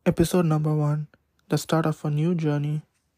Episode number 1, the start of a new journey.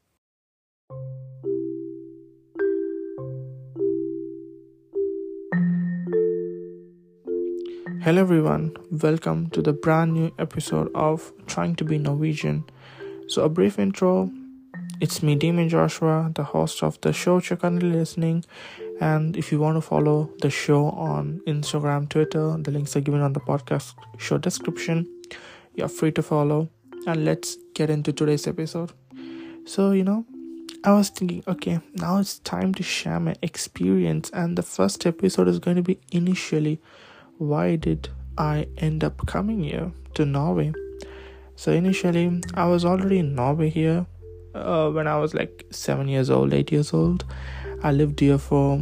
Hello everyone, welcome to the brand new episode of Trying to be Norwegian. So a brief intro, it's me Demon Joshua, the host of the show which you're currently listening, and if you want to follow the show on Instagram, Twitter, the links are given on the podcast show description. You're free to follow, and let's get into today's episode. So I was thinking, okay, now it's time to share my experience, and the first episode is going to be initially, why did I end up coming here to Norway? So initially, I was already in Norway here when I was like 7 years old, 8 years old. I lived here for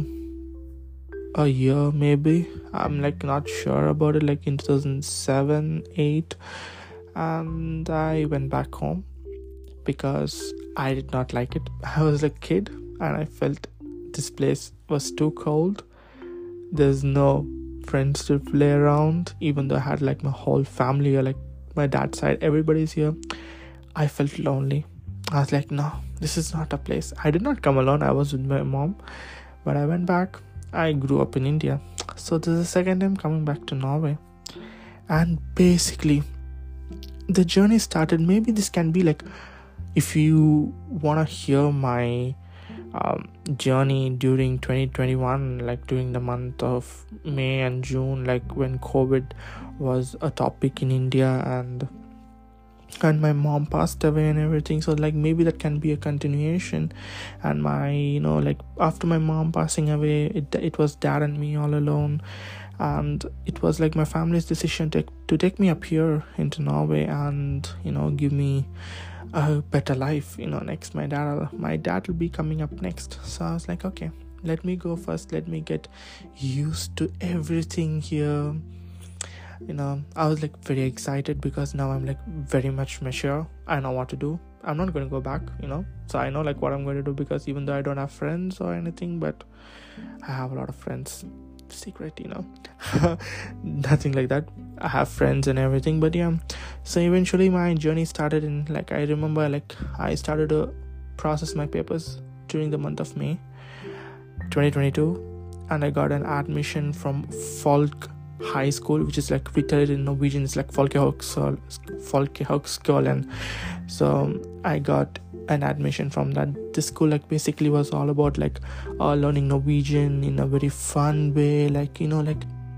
a year maybe. I'm like not sure about it, like in 2007, 8. And I went back home because I did not like it. I was a kid and I felt this place was too cold. There's no friends to play around, even though I had like my whole family or like my dad's side, everybody's here. I felt lonely. I was like, no, this is not a place. I did not come alone. I was with my mom, but I went back. I grew up in India, so this is the second time coming back to Norway. And basically the journey started, maybe this can be like, if you want to hear my journey during 2021, like during the month of May and June, like when COVID was a topic in India and my mom passed away and everything, so like maybe that can be a continuation. And my like after my mom passing away, it was dad and me all alone, and it was like my family's decision to take me up here into Norway and give me a better life. Next my dad will be coming up next. So I was like, okay, let me go first, let me get used to everything here. I was like very excited because now I'm like very much mature. I know what to do. I'm not going to go back, so I know like what I'm going to do, because even though I don't have friends or anything, but I have a lot of friends. Secret, nothing like that. I have friends and everything, but yeah. So eventually my journey started in, like, I remember like I started to process my papers during the month of May 2022, and I got an admission from Folk High School, which is like written in Norwegian, it's like Folkehøgskolen. And so I got an admission from that. This school like basically was all about like learning Norwegian in a very fun way, like like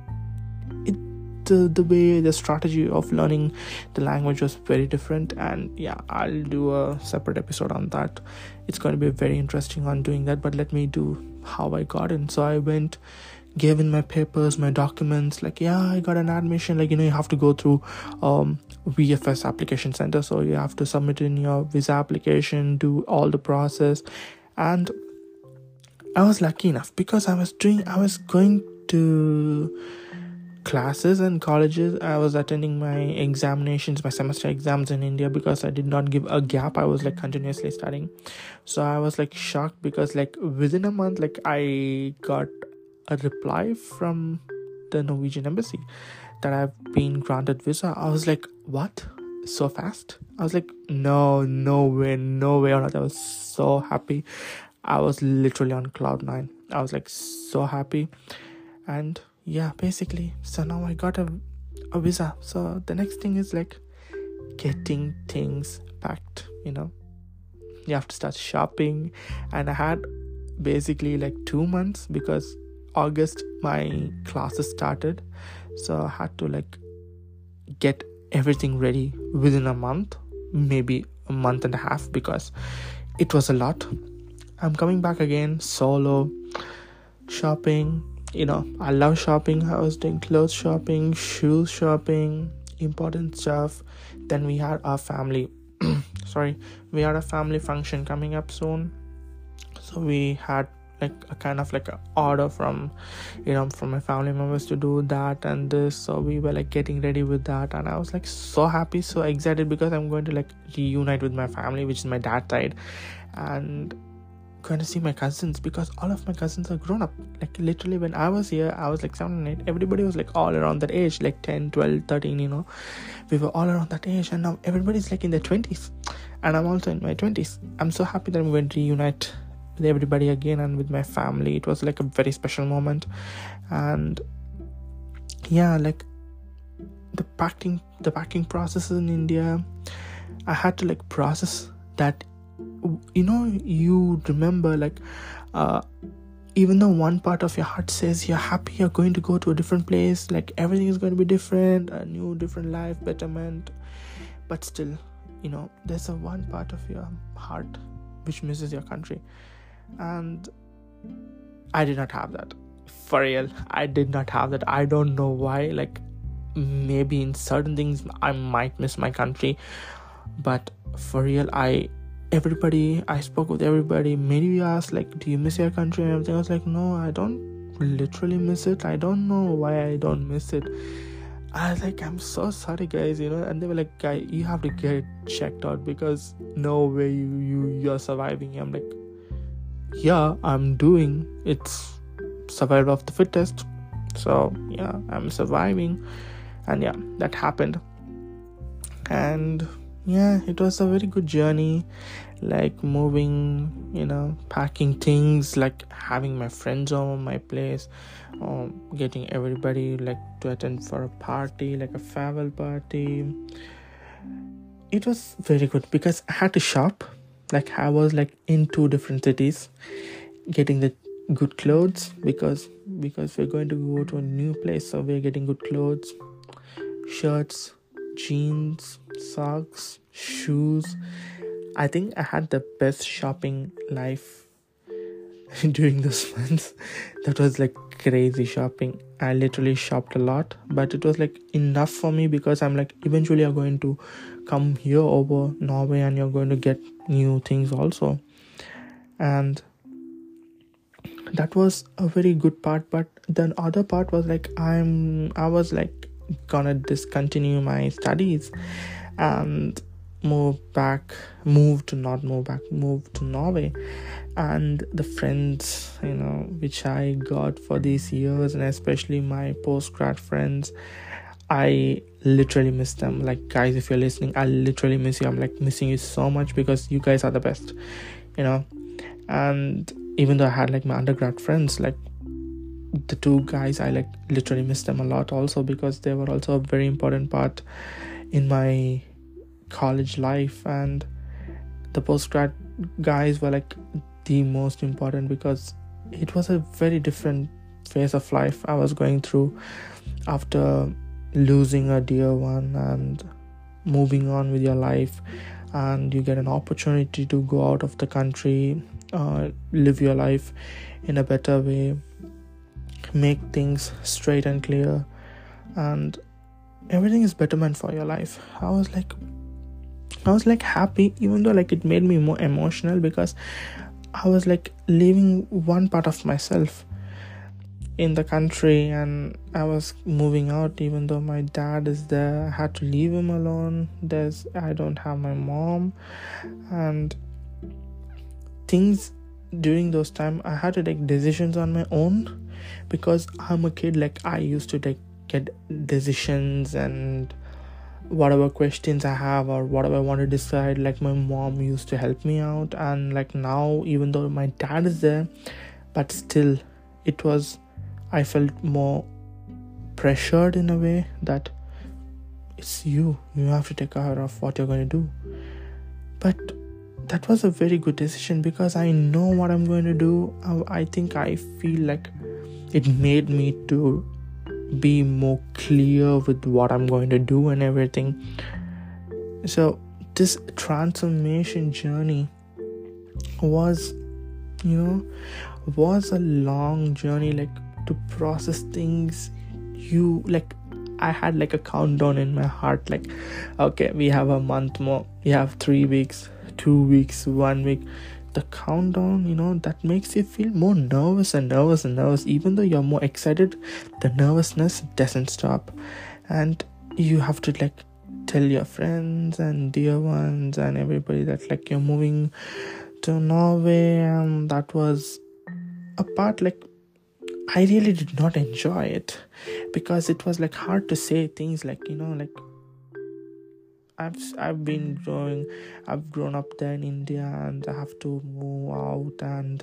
the way the strategy of learning the language was very different. And yeah, I'll do a separate episode on that. It's going to be very interesting on doing that, but let me do how I got in. So I went, gave in my papers, my documents, like, yeah, I got an admission. Like, you have to go through VFS application center, so you have to submit in your visa application, do all the process. And I was lucky enough because I was going to classes and colleges. I was attending my examinations, my semester exams in India, because I did not give a gap. I was like continuously studying. So I was like shocked because like within a month, like I got a reply from the Norwegian embassy that I've been granted visa. I was like, what? So fast? I was like, no way on earth. I was so happy. I was literally on cloud 9. I was like so happy. And yeah, basically, so now I got a visa. So the next thing is like getting things packed. You have to start shopping. And I had basically like 2 months, because August my classes started, so I had to like get everything ready within a month, maybe a month and a half, because it was a lot. I'm coming back again, solo shopping. I love shopping. I was doing clothes shopping, shoes shopping, important stuff. Then we had our family we had a family function coming up soon, so we had like a kind of like an order from from my family members to do that and this. So we were like getting ready with that, and I was like so happy, so excited, because I'm going to like reunite with my family, which is my dad's side. And going to see my cousins, because all of my cousins are grown up. Like literally when I was here, I was like 7 and 8. Everybody was like all around that age, like 10, 12, 13, we were all around that age. And now everybody's like in their 20s, and I'm also in my 20s. I'm so happy that I'm going to reunite with everybody again and with my family. It was like a very special moment. And yeah, like the packing process in India, I had to like process that. You remember, like even though one part of your heart says you're happy you're going to go to a different place, like everything is going to be different, a new different life, betterment, but still, there's a one part of your heart which misses your country. And I did not have that. For real, I did not have that. I don't know why. Like maybe in certain things I might miss my country, but for real, I spoke with everybody. Many asked, like, do you miss your country and everything? I was like, no, I don't literally miss it. I don't know why I don't miss it. I was like, I'm so sorry, guys, and they were like, guy, you have to get checked out, because no way you're surviving. I'm like, yeah, I'm doing it's survival of the fittest. So yeah, I'm surviving. And yeah, that happened. And yeah, it was a very good journey, like moving, packing things, like having my friends over my place, getting everybody like to attend for a party, like a farewell party. It was very good because I had to shop. Like I was like in 2 different cities, getting the good clothes, because we're going to go to a new place, so we're getting good clothes, shirts, jeans, socks, shoes. I think I had the best shopping life during those months. That was like crazy shopping. I literally shopped a lot, but it was like enough for me, because I'm like, eventually you're going to come here over Norway and you're going to get new things also. And that was a very good part. But the other part was like I was like gonna discontinue my studies and move to Norway. And the friends which I got for these years, and especially my post-grad friends, I literally miss them. Like, guys, if you're listening, I literally miss you. I'm like missing you so much, because you guys are the best, and even though I had like my undergrad friends, like the 2 guys, I like literally miss them a lot also, because they were also a very important part in my college life. And the postgrad guys were like the most important, because it was a very different phase of life I was going through after losing a dear one and moving on with your life. And you get an opportunity to go out of the country, live your life in a better way, make things straight and clear, and everything is betterment for your life. I was like happy, even though like it made me more emotional, because I was like leaving one part of myself in the country, and I was moving out. Even though my dad is there, I had to leave him alone. I don't have my mom, and things during those time I had to take decisions on my own, because I'm a kid. Like I used to get decisions, and whatever questions I have or whatever I want to decide, like my mom used to help me out. And like now, even though my dad is there, but still I felt more pressured in a way that it's you have to take care of what you're going to do. But that was a very good decision, because I know what I'm going to do. I feel like it made me to be more clear with what I'm going to do and everything. So this transformation journey was a long journey, like to process things. I had like a countdown in my heart, like, okay, we have a month more, we have 3 weeks, 2 weeks, 1 week. The countdown, that makes you feel more nervous. Even though you're more excited, the nervousness doesn't stop. And you have to like tell your friends and dear ones and everybody that like you're moving to Norway, and that was a part like I really did not enjoy it, because it was like hard to say things like, like I've grown up there in India, and I have to move out, and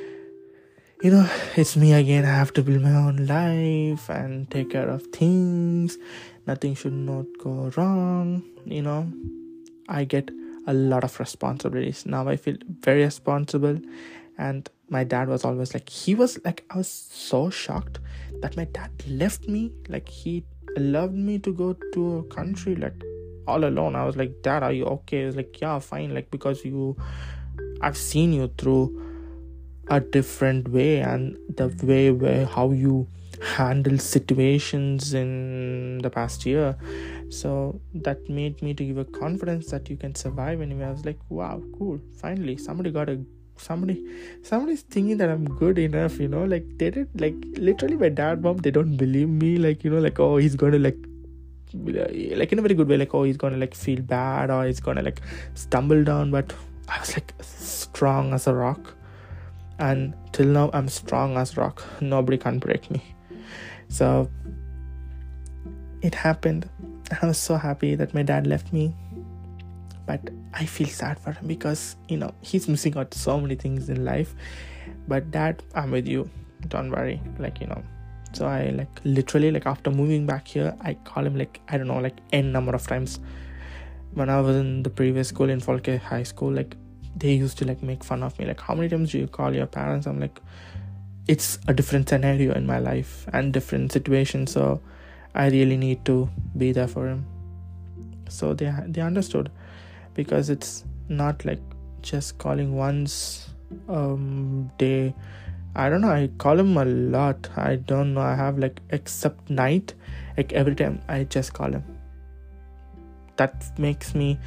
it's me again. I have to build my own life and take care of things. Nothing should not go wrong. I get a lot of responsibilities. Now I feel very responsible. And my dad was always like, I was so shocked that my dad left me. Like, he allowed me to go to a country like all alone. I was like, Dad, are you okay? He was like, yeah, fine. Like, because I've seen you through a different way, and the way where how you handle situations in the past year. So that made me to give a confidence that you can survive anywhere. I was like, wow, cool. Finally, somebody's thinking that I'm good enough, like they did, like literally my dad, mom, they don't believe me, like, oh, he's going to like in a very good way, like, oh, he's going to like feel bad, or he's going to like stumble down. But I was like strong as a rock, and till now I'm strong as rock. Nobody can break me. So it happened. I was so happy that my dad left me, but I feel sad for him, because he's missing out so many things in life. But Dad, I'm with you, don't worry. So I literally after moving back here, I call him I don't know, n number of times. When I was in the previous school in Folke High School, they used to make fun of me, how many times do you call your parents? I'm like, it's a different scenario in my life and different situation, so I really need to be there for him. So they understood, because it's not just calling once day. I don't know, I call him a lot. I don't know, I have except night, every time I just call him. That makes me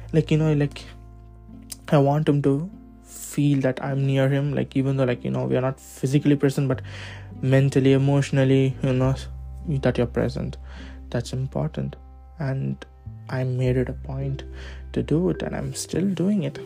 I want him to feel that I'm near him, even though we are not physically present, but mentally, emotionally, that you're present. That's important. And I made it a point to do it, and I'm still doing it.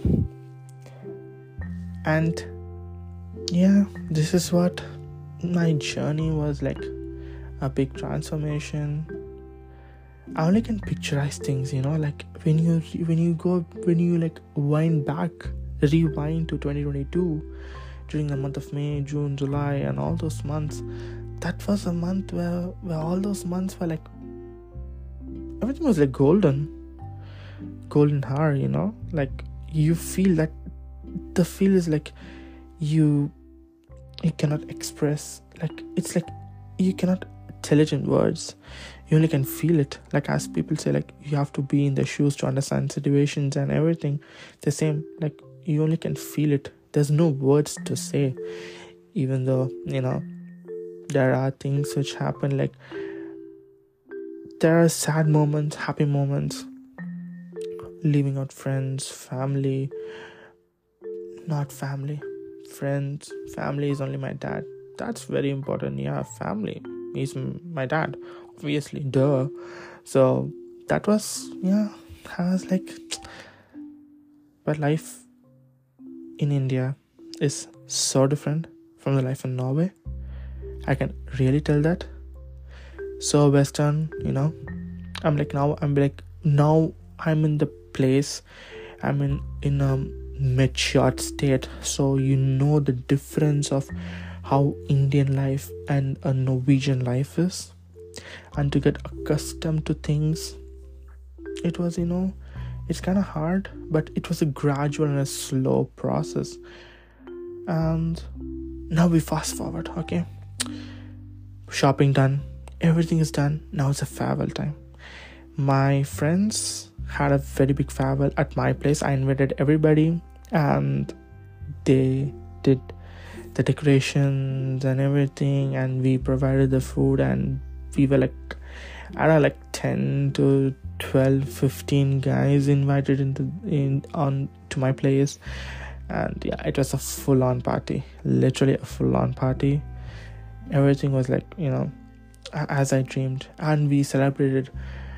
And yeah, this is what my journey was, a big transformation. I only can picturize things, when you rewind to 2022, during the month of May, June, July, and all those months. That was a month where all those months were everything was golden hour, you feel that the feel is you cannot express, it's you cannot tell it in words. You only can feel it, as people say, you have to be in their shoes to understand situations and everything. The same, you only can feel it. There's no words to say, even though there are things which happen, there are sad moments, happy moments, leaving out friends, family, not family, friends. Family is only my dad. That's very important. Yeah, family. He's my dad, obviously, duh. So that was, I was but life in India is so different from the life in Norway. I can really tell that. So Western, now I'm in the place, I'm in a matured state, so the difference of how Indian life and a Norwegian life is, and to get accustomed to things, it was it's kind of hard, but it was a gradual and a slow process. And now we fast forward, okay, shopping done, everything is done. Now it's a farewell time. My friends had a very big farewell at my place. I invited everybody, and they did the decorations and everything, and we provided the food, and we were I don't know, 10 to 12, 15 guys invited to my place. And yeah, it was a full-on party, literally a full-on party. Everything was as I dreamed, and we celebrated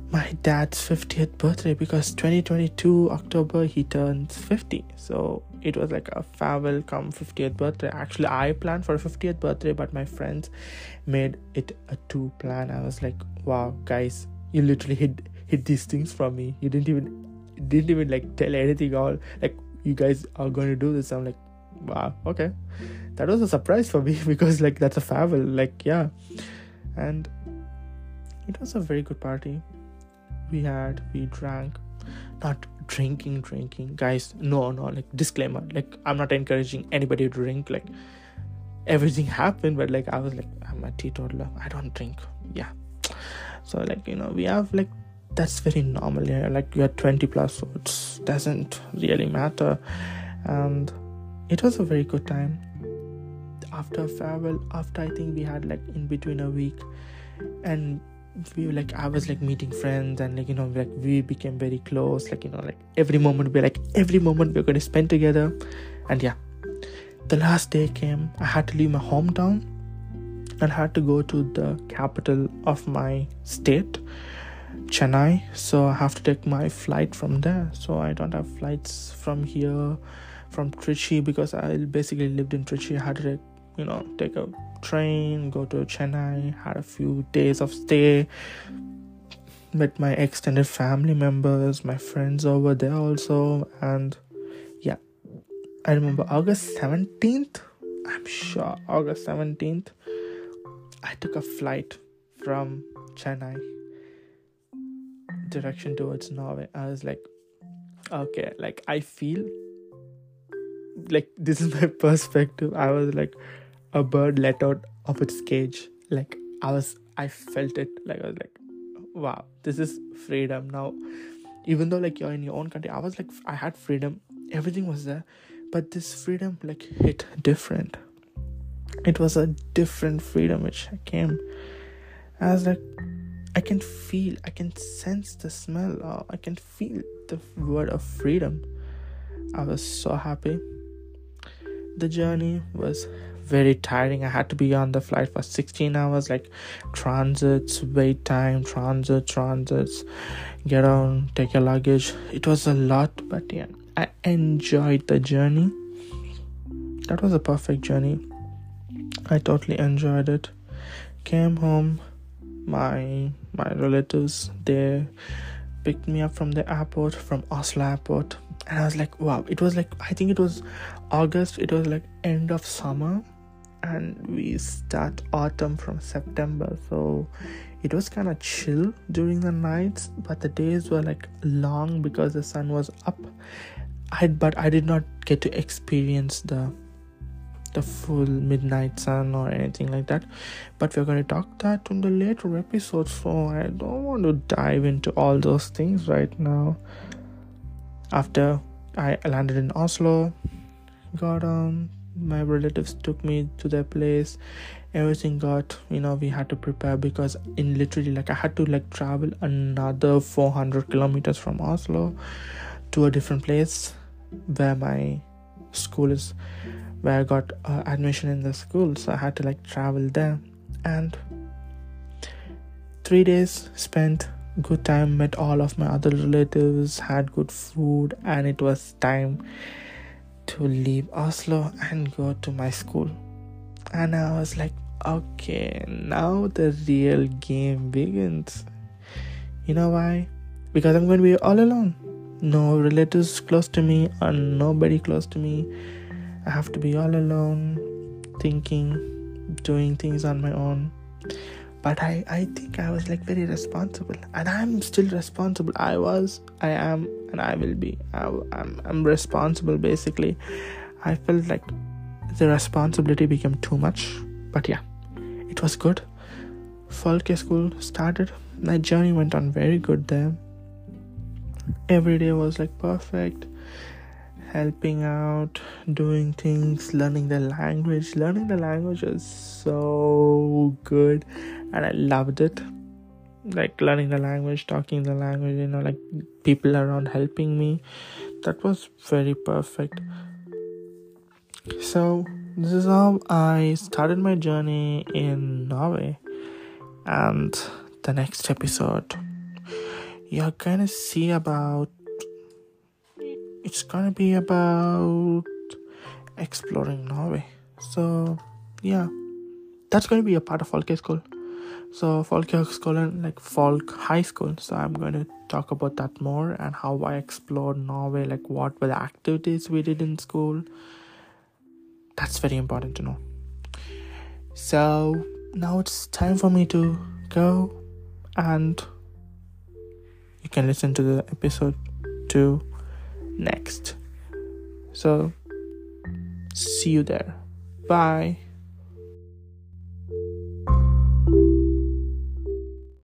my dad's 50th birthday, because 2022 October he turns 50. So it was like a farewell come 50th birthday. Actually, I planned for a 50th birthday, but my friends made it a 2 plan. I was like, wow, guys, you literally hid these things from me. You didn't even like tell anything, all like, you guys are going to do this. I'm like, wow, okay. That was a surprise for me because like that's a farewell, like, yeah. And it was a very good party. We drank, not drinking, guys, no, like, disclaimer, like, I'm not encouraging anybody to drink, like, everything happened, but like, I was like, I'm a teetotaler, I don't drink, yeah. So like, we have like, that's very normal here, like, you're 20 plus, so it doesn't really matter. And it was a very good time. After farewell, after I think we had like in between a week, and we like, I was like meeting friends, and like, like we became very close, like, like every moment we're going to spend together. And yeah, the last day came. I had to leave my hometown and had to go to the capital of my state, Chennai. So I have to take my flight from there. So I don't have flights from here, from Trichy, because I basically lived in Trichy. I had to take a train, go to Chennai, had a few days of stay, met my extended family members, my friends over there also. And yeah, I remember August 17th, I'm sure August 17th, I took a flight from Chennai direction towards Norway. I was like, okay, like, I feel like this is my perspective. I was like a bird let out of its cage. Like, I felt it. Like, I was like, wow, this is freedom now. Even though like you're in your own country, I was like, I had freedom, everything was there, but this freedom like hit different. It was a different freedom which came. I was like, I can sense the smell, or I can feel the word of freedom. I was so happy. The journey was very tiring. I had to be on the flight for 16 hours, like transits, wait time, transits, get on, take your luggage. It was a lot, but yeah, I enjoyed the journey. That was a perfect journey. I totally enjoyed it. Came home, my relatives, they picked me up from the airport, from Oslo airport, and I was like, wow. It was like, I think it was August, it was like end of summer, and we start autumn from September, so it was kind of chill during the nights, but the days were like long because the sun was up. But I did not get to experience the full midnight sun or anything like that, but we're going to talk that in the later episodes, so I don't want to dive into all those things right now. After I landed in Oslo, got on, my relatives took me to their place, everything got, we had to prepare, because in literally like I had to like travel another 400 kilometers from Oslo to a different place where my school is, where I got admission in the school. So I had to like travel there, and 3 days spent, good time, met all of my other relatives, had good food, and it was time to leave Oslo and go to my school. And I was like, okay, now the real game begins. You know why? Because I'm going to be all alone. No relatives close to me, or nobody close to me. I have to be all alone, thinking, doing things on my own. But I think I was like very responsible, and I'm still responsible. I am, and I will be. I'm responsible basically. I felt like the responsibility became too much, but yeah, it was good. Folke school started. My journey went on very good there. Every day was like perfect. Helping out, doing things, learning the language. Learning the language is so good, and I loved it. Like learning the language, talking the language, like people around helping me. That was very perfect. So this is how I started my journey in Norway. And the next episode, you're gonna see about, it's gonna be about exploring Norway. So yeah, that's going to be a part of Folkehøgskole. So Folkehøgskolen, like Folk High School. So I'm going to talk about that more and how I explored Norway, like what were the activities we did in school. That's very important to know. So now it's time for me to go, and you can listen to the episode 2 next. So see you there. Bye.